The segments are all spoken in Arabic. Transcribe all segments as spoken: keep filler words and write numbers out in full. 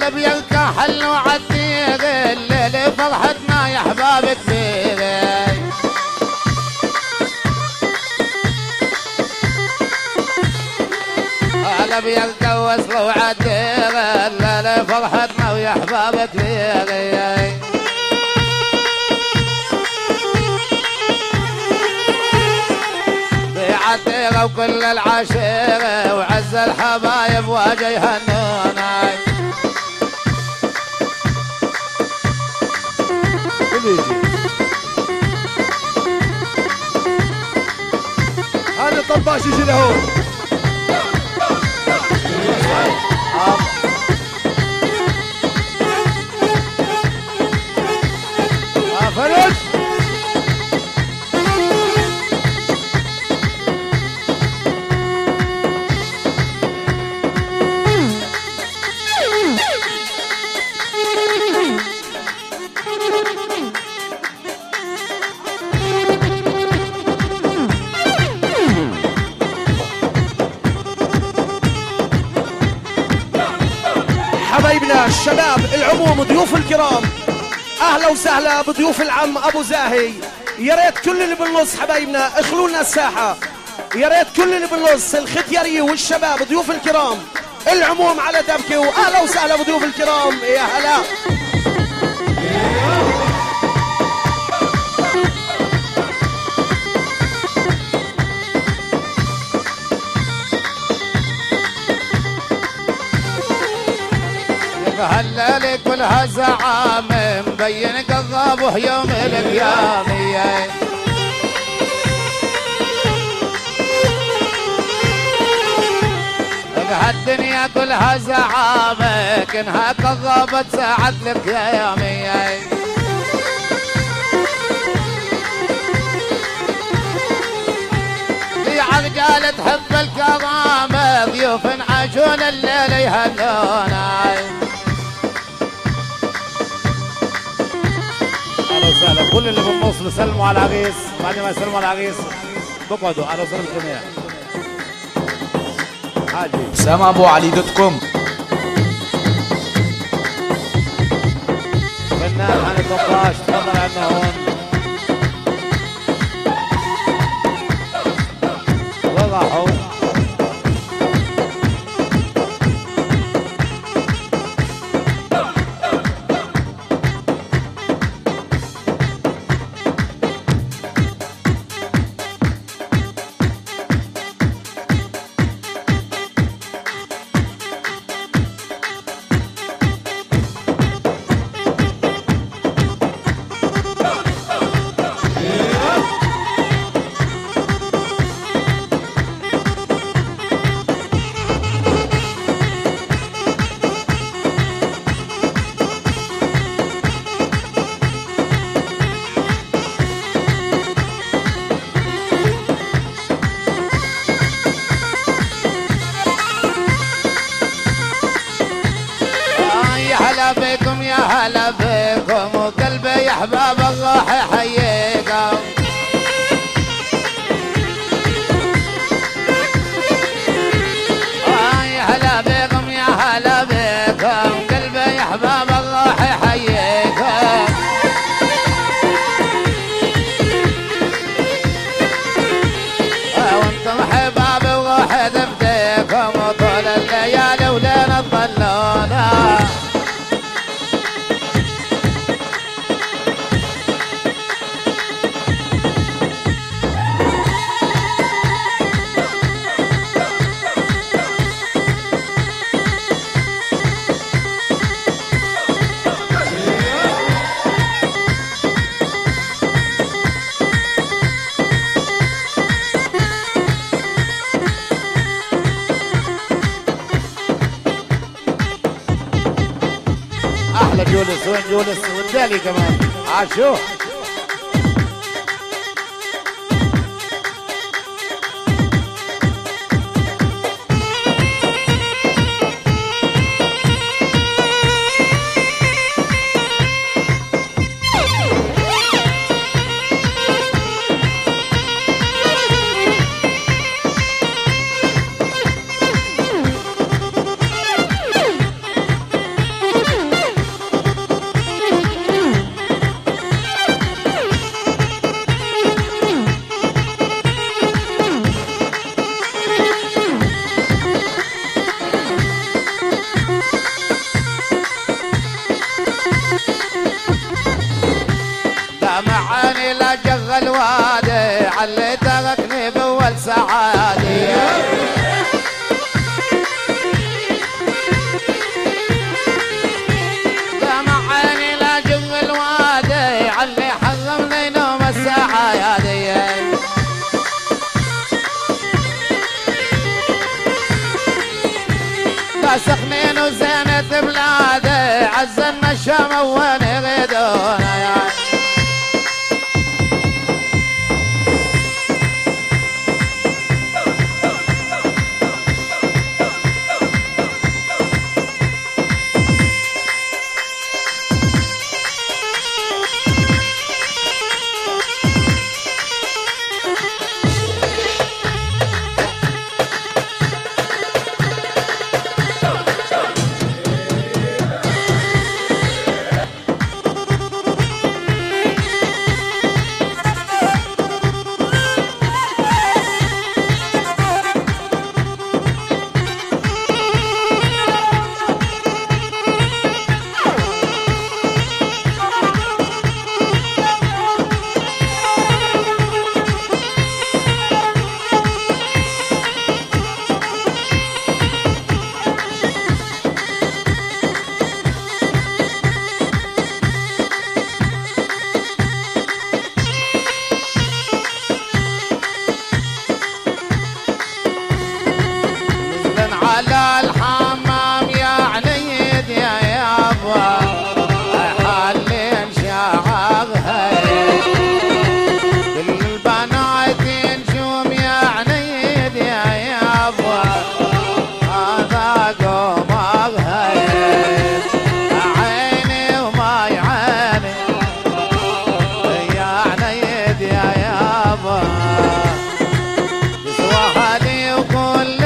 قلب يلقى حل وعديغ الليل فرحتنا يا احباب كبيرة. قلب يلقى وصل وعديغ الليل فرحتنا ويا احباب كبيرة. عتيرة وكل العشيرة وعز الحبايب واجه يهنونا. هذا طباش يجي لهون. فرج حبايبنا الشباب العموم ضيوف الكرام، اهلا وسهلا بضيوف العم ابو زاهي. يا ريت كل اللي بالنص حبايبنا اخلوا لنا الساحه، يا ريت كل اللي بالنص الختياري والشباب ضيوف الكرام العموم على دبكه. واهلا وسهلا بضيوف الكرام، يا هلا. هلالك كلها زعامة مبين قضابه يوم القيامة. هالدنيا كلها زعامة كنها قضابة ساعد لك يا يومي. في عرجال تحب الكرامة ضيوف عجون الليل يهنونا. اهلا وسهلا كل اللي بالنص بيسلموا على العريس، بعد ما يسلموا على العريس بقعدوا. اهلا وسهلا بالجميع. حاجي اسامه ابو علي دوت كوم. فنان حني طباش تفضل عندنا هون. وين راحوا؟ بكم يا هلا بكم وقلبي يا احباب الله يحييكم. يا هلا بكم يا هلا بكم قلبي يا احباب الله يحييكم. وانتم حبابي وروحي دفتيكم وطول الليالي ولين تظلونا. احلى جولس. وين جولس؟ والدالي كمان عاشوه. علي تركني بأول سعادي دمع عيني لا جر الوادي علي حرمني نوم السعادي لا سخنين وزينة بلادي عزلنا الشام وين يريدونا يعني على الحمام يا عنيد يا يابا حالين شعرها البنات نجوم يا عنيد يا يابا هذا قمرها عيني وما يعاني يا عنيد يا يابا يسواها لي وكل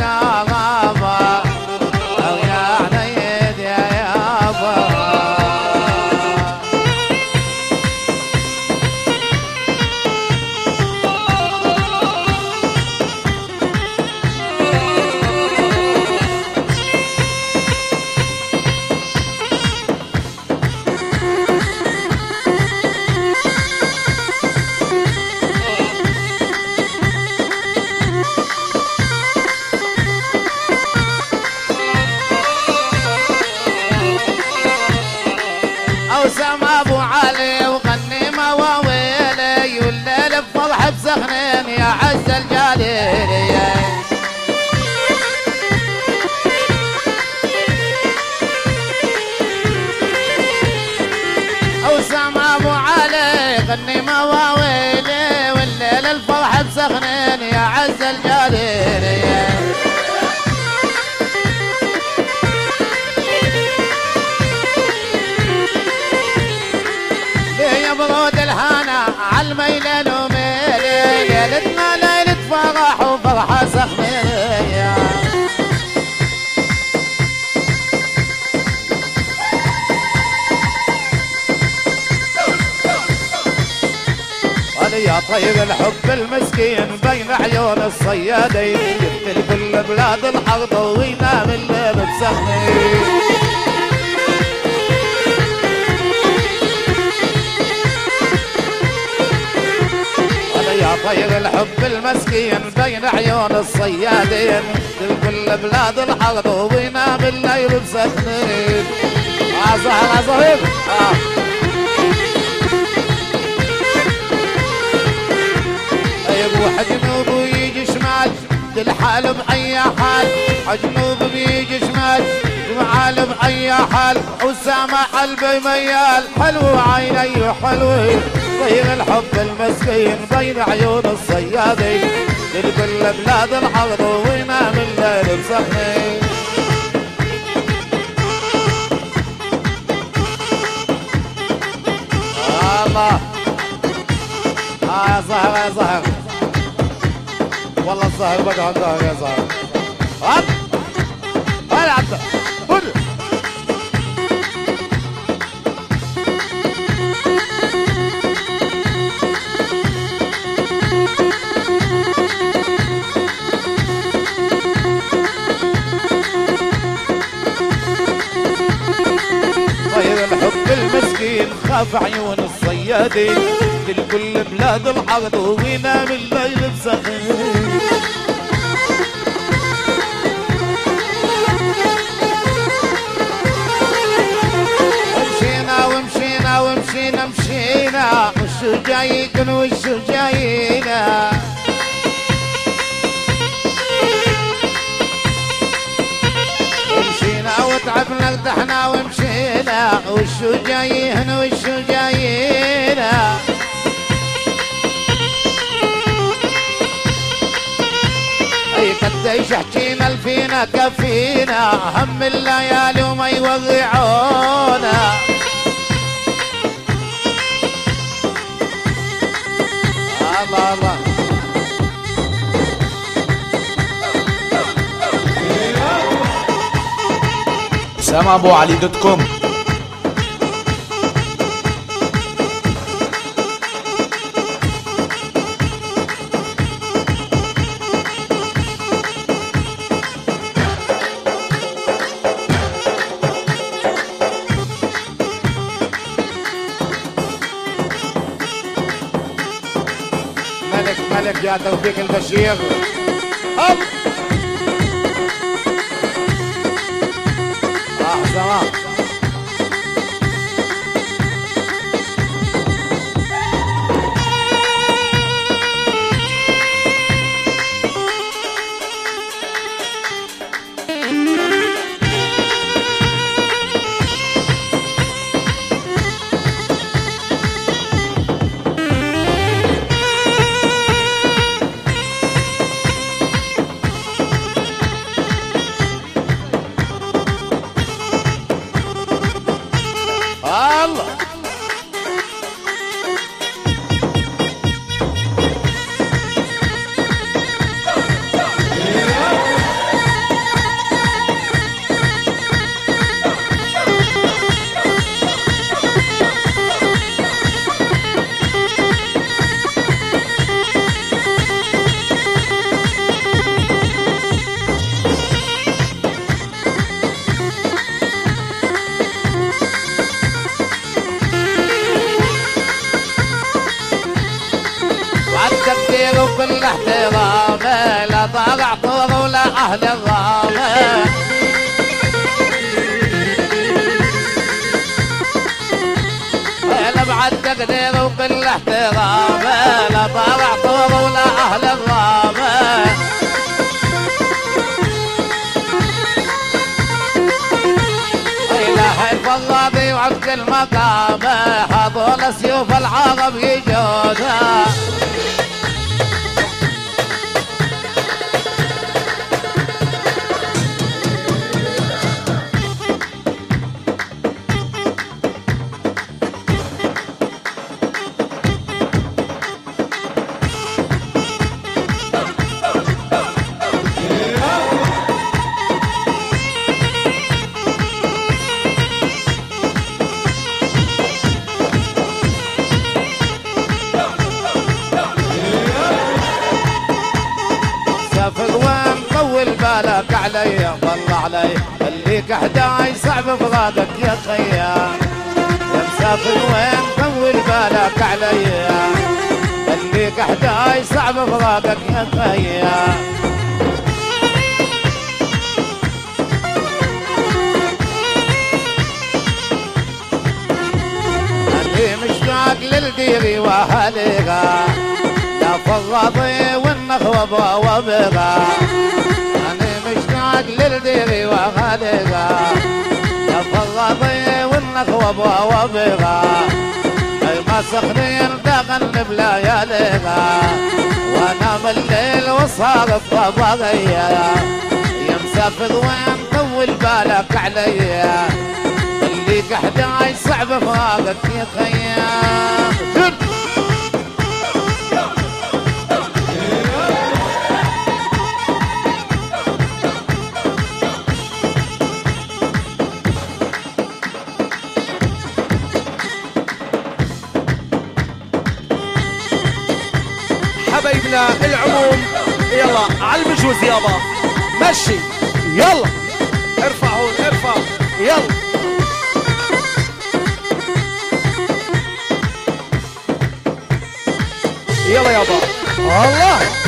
وسام ابو علي وغني مواويلي والليل بفرح بسخنين يا عز الجليلي وسام ابو علي غني مواويلي والليل الفرح بسخنين يا عز الجليلي برود الهنا عالميلين وميلين ليلتنا ليلة فرح وفرحة سخنية يا طيب الحب المسكين بين عيون الصيادين يقتل كل بلاد الحرب وينام الليل بسخنين يا طير الحب المسكين بين عيون الصيادين كل بلاد الحرب وينام الليل بسخنين يا زهر يا زهر طيب وحجنوب ويجي شمال الحال بأي حال حجنوب بيجي شمال وعال بأي حال وسامع قلبي ميال حلو عيني حلوين طير الحب المسكين بين عيون الصيادين لكل بلاد الحرب وينام الليل بسخنين الله آه يا زهر يا زهر والله الزهر بقى عندها يا زهر هات هلا عبده خذ طيب الحب المسكين تخاف عيون الصيادين للكل بلاد العرض وينام الليل بسخين. ومشينا ومشينا ومشينا مشينا وشو جايكن وشو جاينا وتعبنا ارتحنا ومشينا وشو جايهن وشو جايينا. اي قديش حكينا الفينا كفينا هم الليالي وما يوقعونا. الله الله سام ابو علي دوت كوم. ملك ملك يا توفيق البشير. هب زمان الله تقدير وكل احترامه لا طالع طور ولا اهل الغامه. لا بعد تقدير وكل احترامه لا طالع طور ولا اهل الغامه. اله الفضابي وعبد المقامه هذول سيوف العرب يجوزها. بالك علي والله علي خليك احداي صعب فراقك يا خيام. يا مسافر وين طول بالك علي خليك احداي صعب فراقك يا خيام. اني مشتاق للديري واهلها يا فراضي والنخوه بوابها. للديري وغاليها يا فراضي والنخوه بوابها. اي ما سخنين تغنب لياليها وانا بالليل وصار الطبقيه. يا مسافر وين طول بالك عليا خليك احداي صعب فراقك يا خيام. حبايبنا العموم يلا على المجوز يابا مشي يلا ارفع هون ارفع يلا يابا الله.